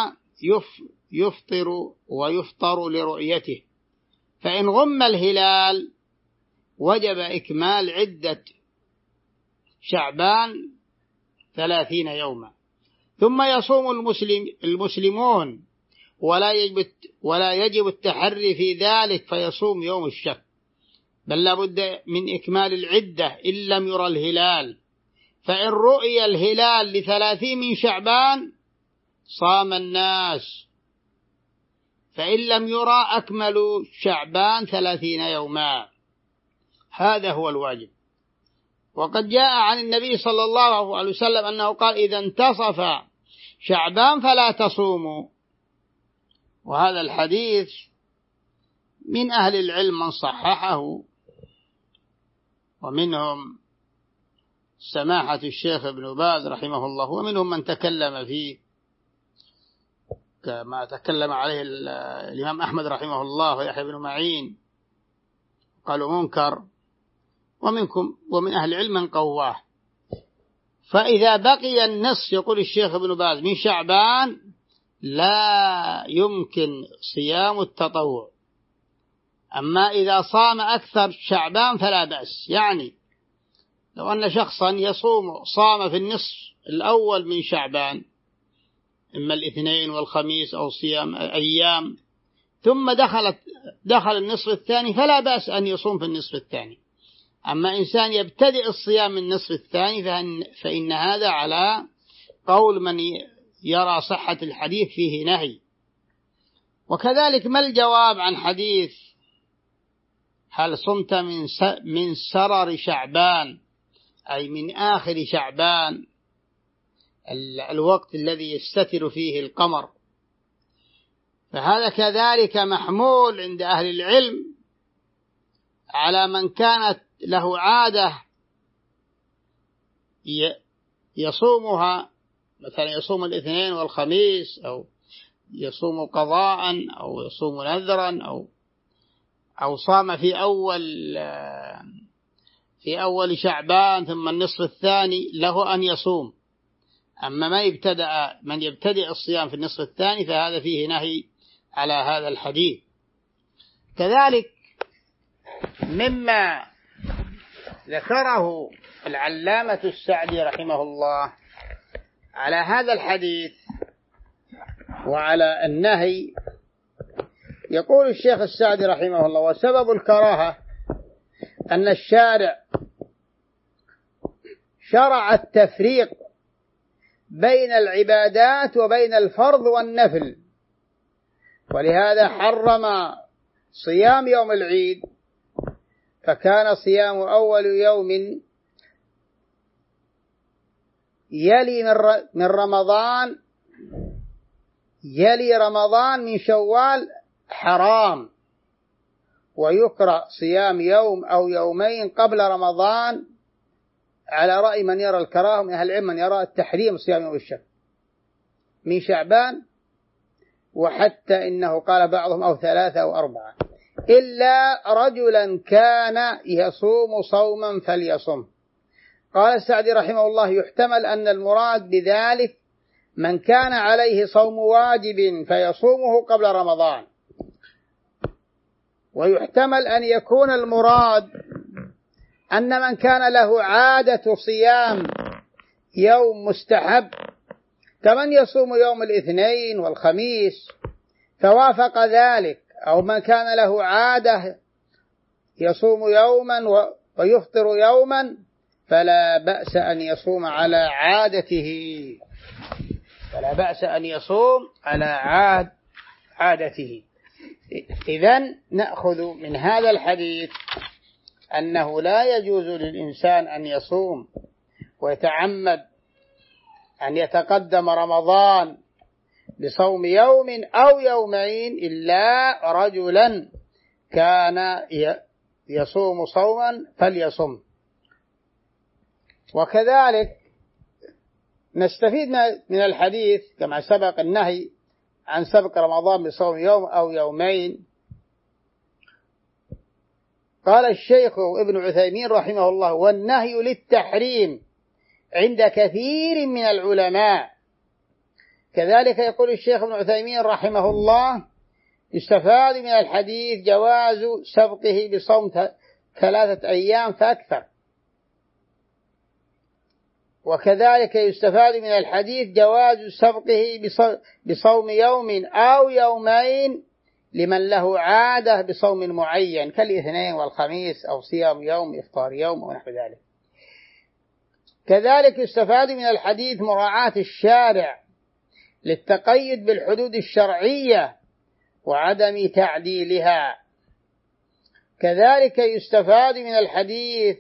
ويفطر ويفطر لرؤيته. فإن غم الهلال وجب إكمال عدة شعبان ثلاثين يوما، ثم يصوم المسلم المسلمون ولا يجب ولا يجب التحري في ذلك فيصوم يوم الشك، بل لا بد من إكمال العدة إن لم يرى الهلال. فإن رؤي الهلال لثلاثين من شعبان صام الناس، فإن لم يرى أكملوا شعبان ثلاثين يوما. هذا هو الواجب. وقد جاء عن النبي صلى الله عليه وسلم أنه قال: إذا انتصف شعبان فلا تصوموا. وهذا الحديث من أهل العلم من صححه، ومنهم سماحة الشيخ ابن باز رحمه الله، ومنهم من تكلم فيه كما تكلم عليه الإمام أحمد رحمه الله ويحيى بن معين، قالوا منكر، ومنكم ومن أهل العلم من قواه. فإذا بقي النص، يقول الشيخ ابن باز، من شعبان لا يمكن صيام التطوع، أما إذا صام أكثر شعبان فلا بأس. يعني لو أن شخصا يصوم صام في النصف الأول من شعبان، إما الاثنين والخميس أو صيام أيام، ثم دخلت دخل النصف الثاني فلا بأس أن يصوم في النصف الثاني. أما إنسان يبتدئ الصيام من النصف الثاني فإن, فإن هذا على قول من يرى صحة الحديث فيه نهي. وكذلك ما الجواب عن حديث: هل صمت من من سرر شعبان، أي من آخر شعبان، الوقت الذي يستتر فيه القمر؟ فهذا كذلك محمول عند أهل العلم على من كانت له عادة يصومها، مثلا يصوم الاثنين والخميس، أو يصوم قضاء، أو يصوم نذرا، أو أو صام في أول في أول شعبان ثم النصف الثاني، له أن يصوم. أما ما يبتدأ من يبتدئ الصيام في النصف الثاني فهذا فيه نهي على هذا الحديث. كذلك مما ذكره العلامة السعدي رحمه الله على هذا الحديث وعلى النهي، يقول الشيخ السعدي رحمه الله: وسبب الكراهة أن الشارع شرع التفريق بين العبادات وبين الفرض والنفل، ولهذا حرم صيام يوم العيد، فكان صيام أول يوم يلي من رمضان يلي رمضان من شوال حرام، ويكره صيام يوم أو يومين قبل رمضان على رأي من يرى الكراهة من أهل العلم، من يرى التحريم صيام يوم الشك من شعبان، وحتى إنه قال بعضهم أو ثلاثة أو أربعة، إلا رجلا كان يصوم صوما فليصم. قال السعدي رحمه الله: يحتمل أن المراد بذلك من كان عليه صوم واجب فيصومه قبل رمضان، ويحتمل أن يكون المراد أن من كان له عادة صيام يوم مستحب كمن يصوم يوم الاثنين والخميس فوافق ذلك، أو من كان له عادة يصوم يوما ويفطر يوما فلا بأس أن يصوم على عادته فلا بأس أن يصوم على عاد عادته. إذن نأخذ من هذا الحديث أنه لا يجوز للإنسان أن يصوم ويتعمد أن يتقدم رمضان بصوم يوم أو يومين إلا رجلا كان يصوم صوما فليصم. وكذلك نستفيد من الحديث كما سبق النهي عن سبق رمضان بصوم يوم أو يومين. قال الشيخ ابن عثيمين رحمه الله: والنهي للتحريم عند كثير من العلماء. كذلك يقول الشيخ ابن عثيمين رحمه الله: يستفاد من الحديث جواز سبقه بصوم ثلاثة أيام فأكثر. وكذلك يستفاد من الحديث جواز سبقه بصوم يوم أو يومين لمن له عادة بصوم معين كالاثنين والخميس، أو صيام يوم إفطار يوم ونحو ذلك. كذلك يستفاد من الحديث مراعاة الشارع للتقيد بالحدود الشرعية وعدم تعديلها. كذلك يستفاد من الحديث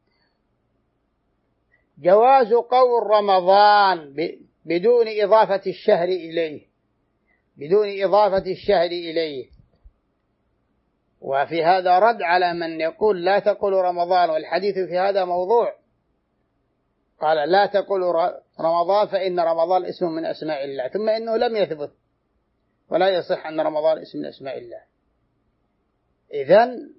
جواز قول رمضان بدون إضافة الشهر إليه بدون إضافة الشهر إليه وفي هذا رد على من يقول لا تقول رمضان، والحديث في هذا موضوع. قال: لا تقول رمضان فإن رمضان اسم من أسماء الله، ثم إنه لم يثبت ولا يصح أن رمضان اسم من أسماء الله. إذن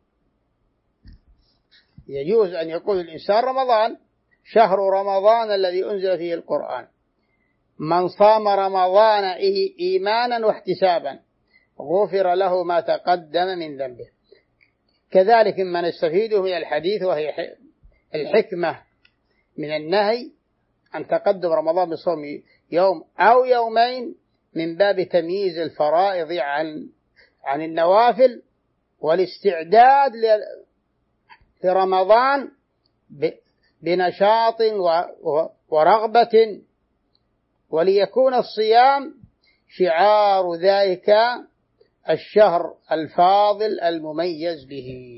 يجوز أن يقول الإنسان رمضان شهر رمضان الذي أنزل فيه القرآن، من صام رمضان إيمانا واحتسابا غفر له ما تقدم من ذنبه. كذلك ما نستفيده من الحديث وهي الحكمة من النهي عن تقدم رمضان بصوم يوم أو يومين من باب تمييز الفرائض عن عن النوافل، والاستعداد لرمضان بنشاط ورغبة، وليكون الصيام شعار ذلك الشهر الفاضل المميز به.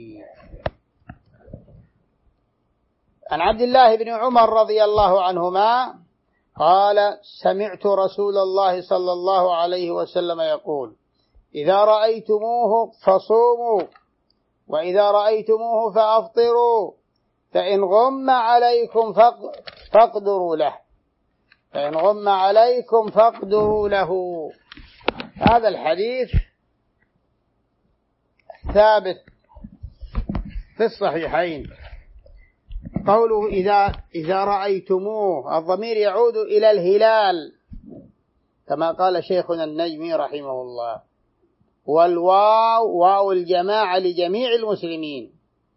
عن عبد الله بن عمر رضي الله عنهما قال: سمعت رسول الله صلى الله عليه وسلم يقول: إذا رأيتموه فصوموا، وإذا رأيتموه فأفطروا، فإن غم عليكم فاقدروا له فإن غم عليكم فاقدروا له. هذا الحديث ثابت في الصحيحين. قوله إذا إذا رأيتموه، الضمير يعود إلى الهلال كما قال شيخنا النجمي رحمه الله، والواو واو الجماعة لجميع المسلمين.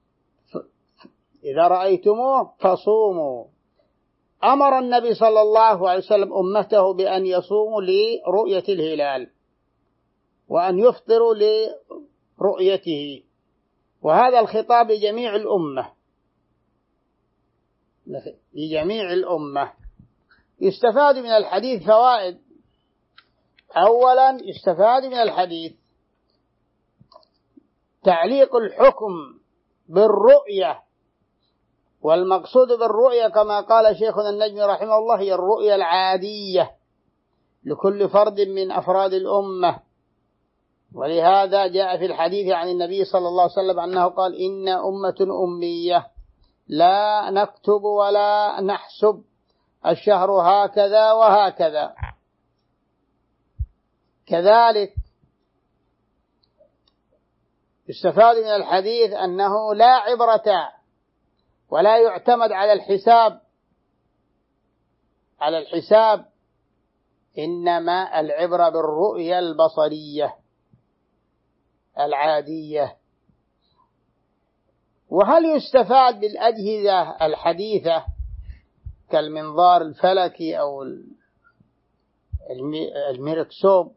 إذا رأيتموه فصوموا. أمر النبي صلى الله عليه وسلم أمته بأن يصوموا لرؤية الهلال وأن يفطروا لرؤيته، وهذا الخطاب لجميع الأمة. لجميع الأمة. يستفاد من الحديث فوائد. أولا يستفاد من الحديث تعليق الحكم بالرؤية، والمقصود بالرؤية كما قال شيخنا النجمي رحمه الله هي الرؤية العادية لكل فرد من أفراد الأمة. ولهذا جاء في الحديث عن النبي صلى الله عليه وسلم أنه قال إن أمة أمية لا نكتب ولا نحسب، الشهر هكذا وهكذا. كذلك يستفاد من الحديث أنه لا عبرة ولا يعتمد على الحساب على الحساب إنما العبرة بالرؤية البصرية العادية. وهل يستفاد بالأجهزة الحديثة كالمنظار الفلكي أو الميكروسكوب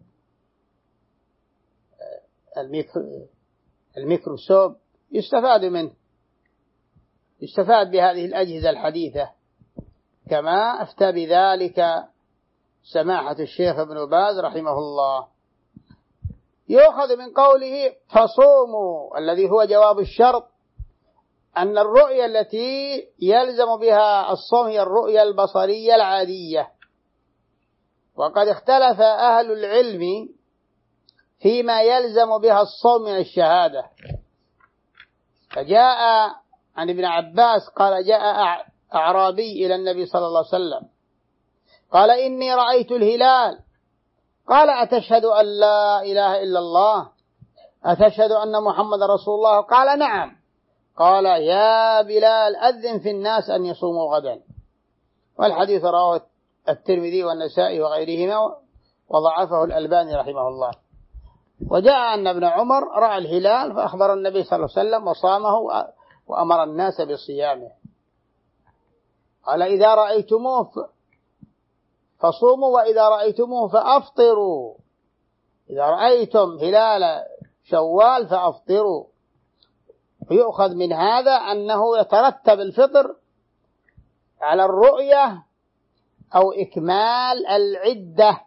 الميكروسكوب يستفاد منه، يستفاد بهذه الأجهزة الحديثة كما أفتى بذلك سماحة الشيخ ابن باز رحمه الله. يؤخذ من قوله فصوموا الذي هو جواب الشرط أن الرؤية التي يلزم بها الصوم هي الرؤية البصرية العادية. وقد اختلف أهل العلم فيما يلزم بها الصوم من الشهادة. فجاء عن ابن عباس قال جاء أعرابي إلى النبي صلى الله عليه وسلم قال إني رأيت الهلال، قال أتشهد أن لا إله إلا الله، أتشهد أن محمد رسول الله؟ قال نعم. قال يا بلال أذن في الناس أن يصوموا غدا. والحديث رواه الترمذي والنسائي وغيرهما وضعفه الألباني رحمه الله. وجاء أن ابن عمر رأى الهلال فأخبر النبي صلى الله عليه وسلم وصامه وأمر الناس بصيامه. قال إذا رأيتموه فصوموا وإذا رأيتموه فأفطروا، إذا رأيتم هلال شوال فأفطروا. ويؤخذ من هذا أنه يترتب الفطر على الرؤية أو إكمال العدة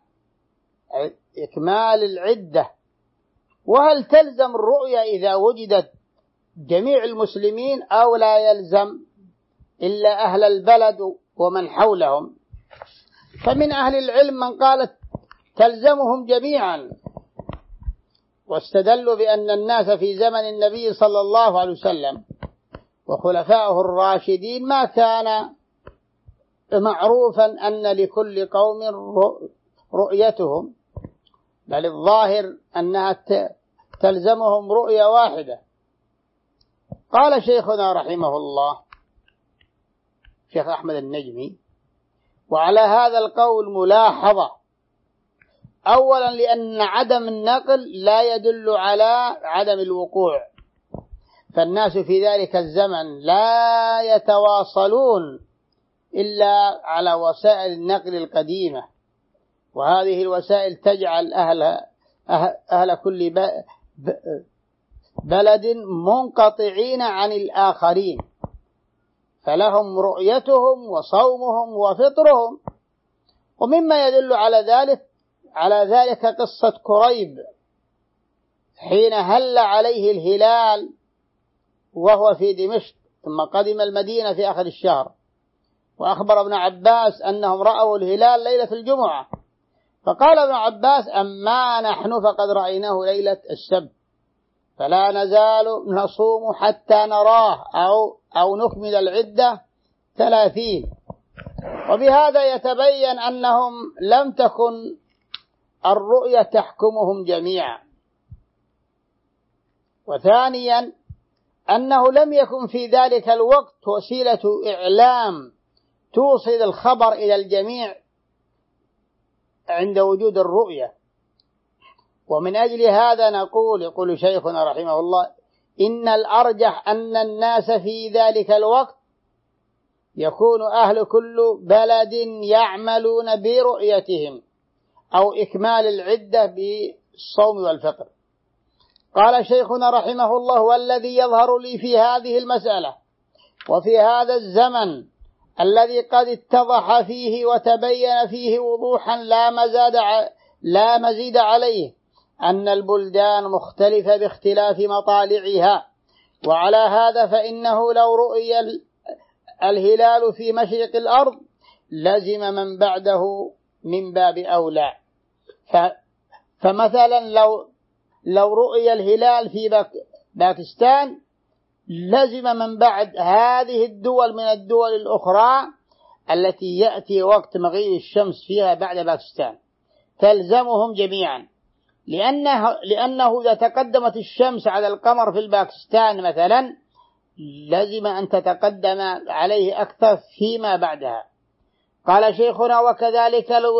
إكمال العدة. وهل تلزم الرؤية إذا وجدت جميع المسلمين أو لا يلزم إلا أهل البلد ومن حولهم؟ فمن أهل العلم من قالت تلزمهم جميعا، واستدلوا بأن الناس في زمن النبي صلى الله عليه وسلم وخلفائه الراشدين ما كان معروفا أن لكل قوم رؤيتهم، بل الظاهر أنها تلزمهم رؤية واحدة. قال شيخنا رحمه الله شيخ أحمد النجمي وعلى هذا القول ملاحظة. أولا لأن عدم النقل لا يدل على عدم الوقوع، فالناس في ذلك الزمن لا يتواصلون إلا على وسائل النقل القديمة، وهذه الوسائل تجعل أهل, أهل كل بلد منقطعين عن الآخرين، فلهم رؤيتهم وصومهم وفطرهم. ومما يدل على ذلك على ذلك قصة كريب حين هل عليه الهلال وهو في دمشق، ثم قدم المدينة في آخر الشهر، وأخبر ابن عباس أنهم رأوا الهلال ليلة الجمعة، فقال ابن عباس أما نحن فقد رأيناه ليلة السبت، فلا نزال نصوم حتى نراه أو, أو نكمل العدة ثلاثين. وبهذا يتبين أنهم لم تكن الرؤية تحكمهم جميعا. وثانيا أنه لم يكن في ذلك الوقت وسيلة إعلام توصل الخبر إلى الجميع عند وجود الرؤية. ومن أجل هذا نقول يقول شيخنا رحمه الله إن الأرجح أن الناس في ذلك الوقت يكون أهل كل بلد يعملون برؤيتهم أو إكمال العدة بالصوم والفطر. قال شيخنا رحمه الله والذي يظهر لي في هذه المسألة وفي هذا الزمن الذي قد اتضح فيه وتبين فيه وضوحا لا مزاد لا مزيد عليه أن البلدان مختلفة باختلاف مطالعها، وعلى هذا فإنه لو رؤي الهلال في مشرق الأرض لزم من بعده من باب أولى. فمثلا لو لو رؤي الهلال في باكستان لزم من بعد هذه الدول من الدول الأخرى التي يأتي وقت مغيب الشمس فيها بعد باكستان تلزمهم جميعا، لأنه, لأنه إذا تقدمت الشمس على القمر في الباكستان مثلا لازم أن تتقدم عليه أكثر فيما بعدها. قال شيخنا: وكذلك لو,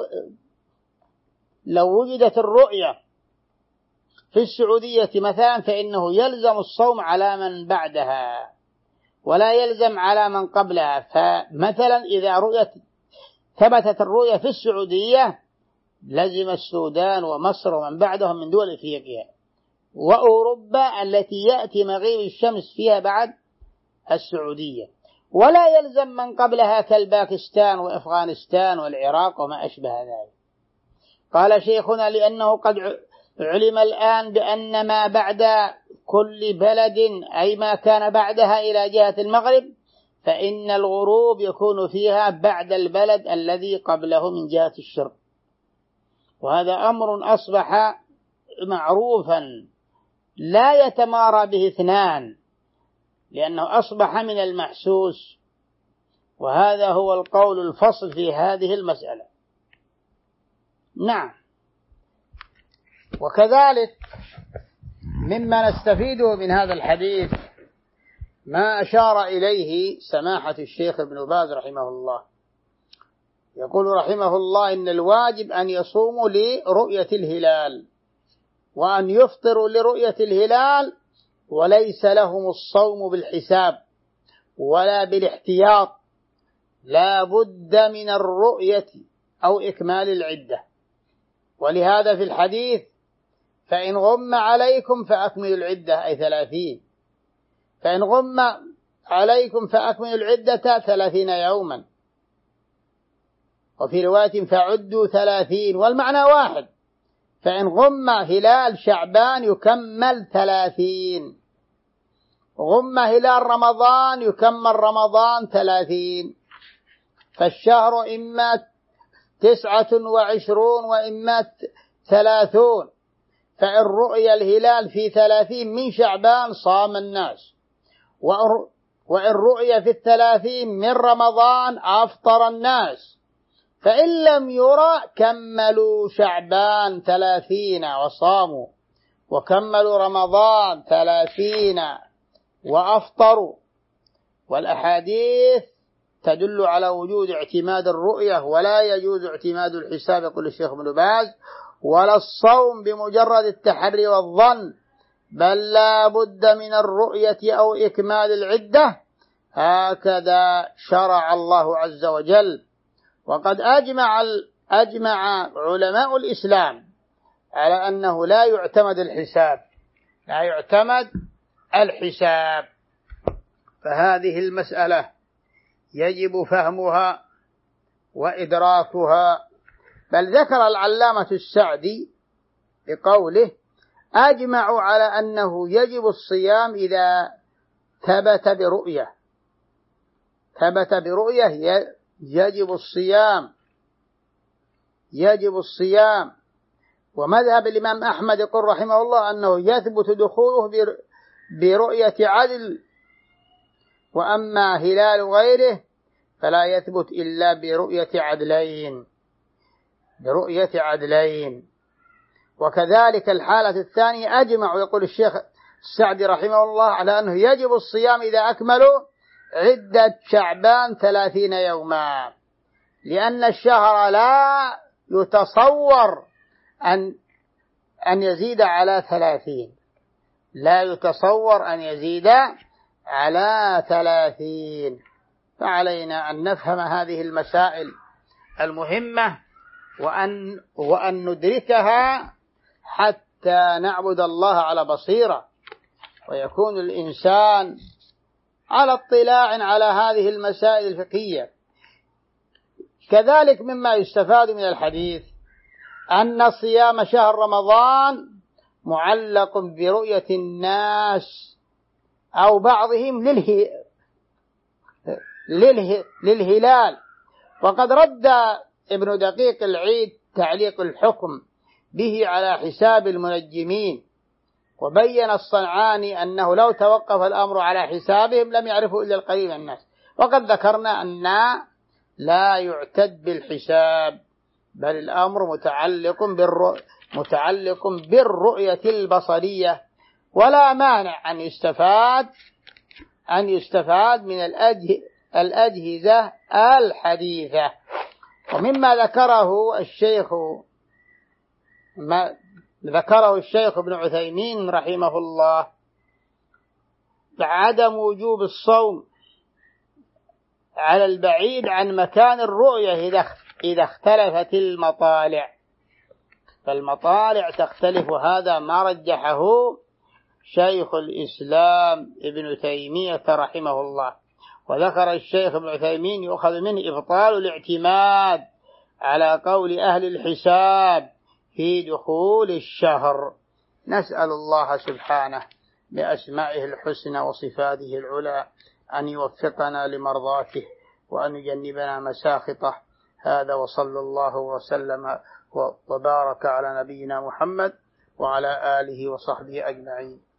لو وجدت الرؤية في السعودية مثلا فإنه يلزم الصوم على من بعدها ولا يلزم على من قبلها. فمثلا إذا رؤيت ثبتت الرؤية في السعودية لزم السودان ومصر ومن بعدهم من دول إفريقيا وأوروبا التي يأتي مغيب الشمس فيها بعد السعودية، ولا يلزم من قبلها كالباكستان وأفغانستان والعراق وما أشبه ذلك. قال شيخنا: لأنه قد علم الآن بأن ما بعد كل بلد أي ما كان بعدها إلى جهة المغرب فإن الغروب يكون فيها بعد البلد الذي قبله من جهة الشرق، وهذا أمر أصبح معروفا لا يتمارى به اثنان لأنه أصبح من المحسوس، وهذا هو القول الفصل في هذه المسألة. نعم. وكذلك مما نستفيده من هذا الحديث ما أشار إليه سماحة الشيخ ابن باز رحمه الله، يقول رحمه الله: إن الواجب أن يصوموا لرؤية الهلال وأن يفطروا لرؤية الهلال، وليس لهم الصوم بالحساب ولا بالاحتياط، لا بد من الرؤية أو إكمال العدة. ولهذا في الحديث: فإن غم عليكم فأكملوا العدة أي ثلاثين، فإن غم عليكم فأكملوا العدة ثلاثين يوما، وفي رواية فعدوا ثلاثين، والمعنى واحد: فإن غم هلال شعبان يكمل ثلاثين، غم هلال رمضان يكمل رمضان ثلاثين، فالشهر إما تسعة وعشرون وإما ثلاثون، فإن رؤي الهلال في ثلاثين من شعبان صام الناس، وإن رؤي في الثلاثين من رمضان أفطر الناس، فإن لم يرى كملوا شعبان ثلاثين وصاموا، وكملوا رمضان ثلاثين وأفطروا. والأحاديث تدل على وجود اعتماد الرؤية ولا يجوز اعتماد الحساب، يقول الشيخ ابن باز، ولا الصوم بمجرد التحري والظن، بل لا بد من الرؤية أو إكمال العدة، هكذا شرع الله عز وجل. وقد أجمع, أجمع علماء الإسلام على أنه لا يعتمد الحساب، لا يعتمد الحساب. فهذه المسألة يجب فهمها وإدراكها. بل ذكر العلامة السعدي بقوله: أجمعوا على أنه يجب الصيام إذا ثبت برؤية، ثبت برؤية يجب الصيام، يجب الصيام. ومذهب الإمام أحمد يقول رحمه الله أنه يثبت دخوله برؤية عدل، وأما هلال غيره فلا يثبت إلا برؤية عدلين، برؤية عدلين. وكذلك الحالة الثانية أجمع، يقول الشيخ السعدي رحمه الله، على أنه يجب الصيام إذا أكملوا عدة شعبان ثلاثين يوما، لأن الشهر لا يتصور أن أن يزيد على ثلاثين، لا يتصور أن يزيد على ثلاثين. فعلينا أن نفهم هذه المسائل المهمة وأن, وأن ندركها حتى نعبد الله على بصيرة، ويكون الإنسان على اطلاع على هذه المسائل الفقهية. كذلك مما يستفاد من الحديث أن صيام شهر رمضان معلق برؤية الناس أو بعضهم لله لله للهلال. وقد رد ابن دقيق العيد تعليق الحكم به على حساب المنجمين، وبين الصنعاني أنه لو توقف الأمر على حسابهم لم يعرفوا إلا القليل من الناس. وقد ذكرنا أن لا يعتد بالحساب، بل الأمر متعلق بالرؤية متعلق بالرؤية البصرية، ولا مانع أن يستفاد أن يستفاد من الأجهزة الحديثة. ومما ذكره الشيخ ما ذكره الشيخ ابن عثيمين رحمه الله عدم وجوب الصوم على البعيد عن مكان الرؤية إذا اختلفت المطالع، فالمطالع تختلف، هذا ما رجحه شيخ الإسلام ابن تيمية رحمه الله. وذكر الشيخ ابن عثيمين يؤخذ منه إبطال الاعتماد على قول أهل الحساب في دخول الشهر. نسأل الله سبحانه بأسمائه الحسنى وصفاته العلى أن يوفقنا لمرضاته وأن يجنبنا مساخطه. هذا وصلى الله وسلم وبارك على نبينا محمد وعلى آله وصحبه أجمعين.